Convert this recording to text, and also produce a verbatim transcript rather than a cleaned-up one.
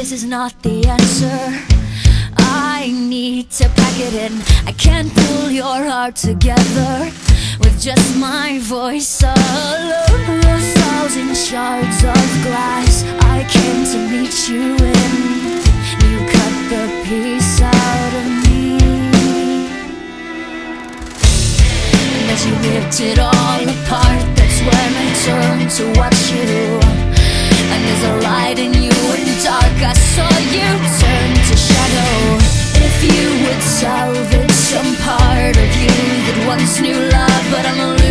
this is not the answer. I need to pack it in. I can't pull your heart together with just my voice alone. A thousand shards of glass I came to meet you in. You cut the piece out of me, and as you ripped it all apart, that's when I turned to watch you. And there's a light in you in the dark, I saw you turn to shadow. If you would salvage some part of you that once knew love, but I'm